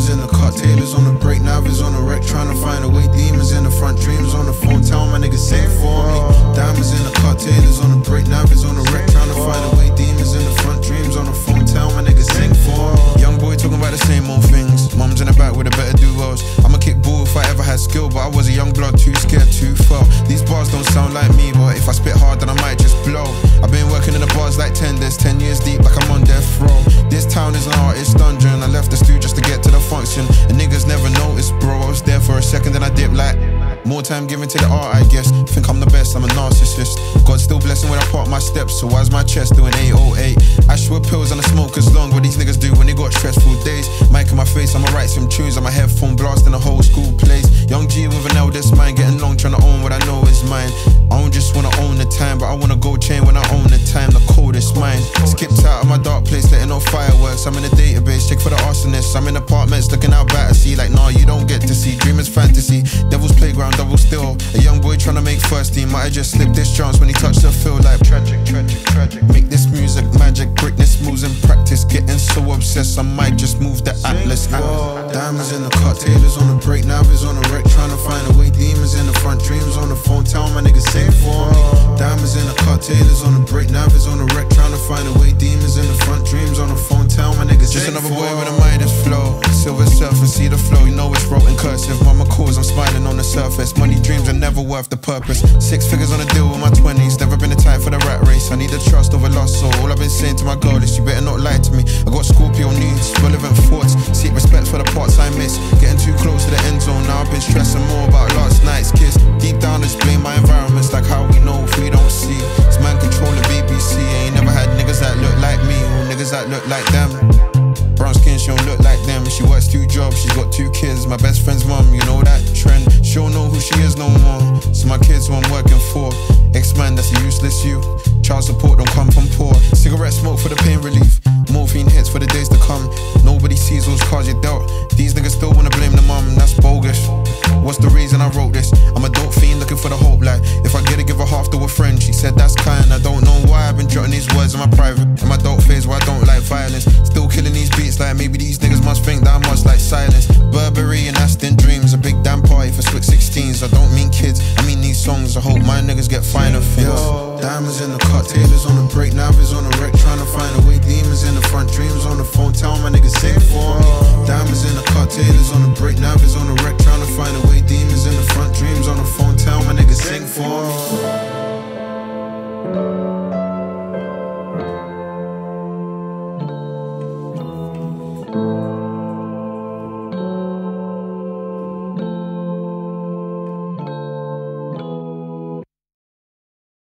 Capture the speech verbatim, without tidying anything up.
Diamonds in the car, Taylor's on the break, Navis on the wreck, trying to find a way. Demons in the front, dreams on the phone, tell my niggas sing for me. Diamonds in the car, Taylor's on the break, Navis on the wreck, trying to find a way. Demons in the front, dreams on the phone, tell my niggas sing for me. Young boy talking about the same old things. Mum's in the back with a better duos. I'ma kick ball if I ever had skill, but I was a young blood, too scared, too far. These bars don't sound like me, but if I spit hard, then I might just blow. I've been working in the bars like tenders, ten years deep, like I'm on death row. This town is an artist dungeon. I left the studio just to get to the function, and niggas never noticed, bro. I was there for a second, then I dipped like more time given to the art, I guess. Think I'm the best, I'm a narcissist. God's still blessing when I part my steps, so why's my chest doing eight oh eight? Ashwood pills and the smoker's long, what these niggas do when they got stressful days. Mic in my face, I'ma write some tunes on my headphone, blasting the whole school place. Young G with an eldest mind, getting long, trying to own what I know is mine. I don't just wanna own the time, but I wanna go chain when I own the time, the coldest mine. Skipped out of my dark place, letting off fireworks. I'm in a database, check for the arsonists. I'm in apartments, looking out back to see, like, nah, you don't get to see. Dreamers fantasy, devil's playground, double still. A young boy trying to make first team, might have just slipped this chance when he touched the field. Like tragic, tragic, tragic. Make this music magic, greatness moves in practice. Getting so obsessed, I might just move the atlas. Diamonds in the car, Taylor's on the break, Navis on the wreck, trying to find a way. Demons in the front, dreams on the phone, tell my niggas sing for me. Diamonds in the car, Taylor's on the break, Navis on the wreck, trying to find a way. Demons in the front, dreams on the phone, tell my niggas just another boy with a Midas flow. Silver surf and see the flow, you know it's wrote in cursive. Mama calls, I'm smiling on the surface. Money dreams are never worth the purpose. Six figures on a deal with my twenties, never been a type for the rat race. I need the trust over lost soul. All I've been saying to my girl is you better not lie to me. I got Scorpio needs, relevant thoughts, seek respect for the parts I miss. Getting too close to the end zone, now I've been stressing more about last night's kiss. Deep down I just blame my environments, like how we know if we don't see. It's man controlling B B C, ain't never had niggas that look like me, or niggas that look like them. Brown skin, she don't look like them. She works two jobs, she's got two kids. My best friend's mum, you know that trend. She don't know who she is no more. So my kids who I'm working for. Ex-man, that's a useless you. Child support don't come from poor. Cigarette smoke for the pain relief. Morphine hits for the days to come. Nobody sees those cards you dealt. These niggas still wanna blame the mum, that's bogus. What's the reason I wrote this? I'm a dope fiend looking for the hope, like if I get it, give her half to a friend. She said that's kind, I don't know why I've been jotting these words in my private. In my dope phase where I don't like violence. Still killing these beats like maybe these niggas must think that I must like silence. Burberry and Aston Dreams, a big damn party for Swick sixteens. I don't mean kids, I mean these songs. I hope my niggas get finer things. Diamonds in the car, Taylor's on the break, Navis on the wreck, trying to find a way. Demons in the front, dreams on the phone, tell my niggas sing for me. Diamonds in the car, Taylor's on the break, Navis on the wreck, trying to find a way. Demons in the front, dreams on the phone, tell my niggas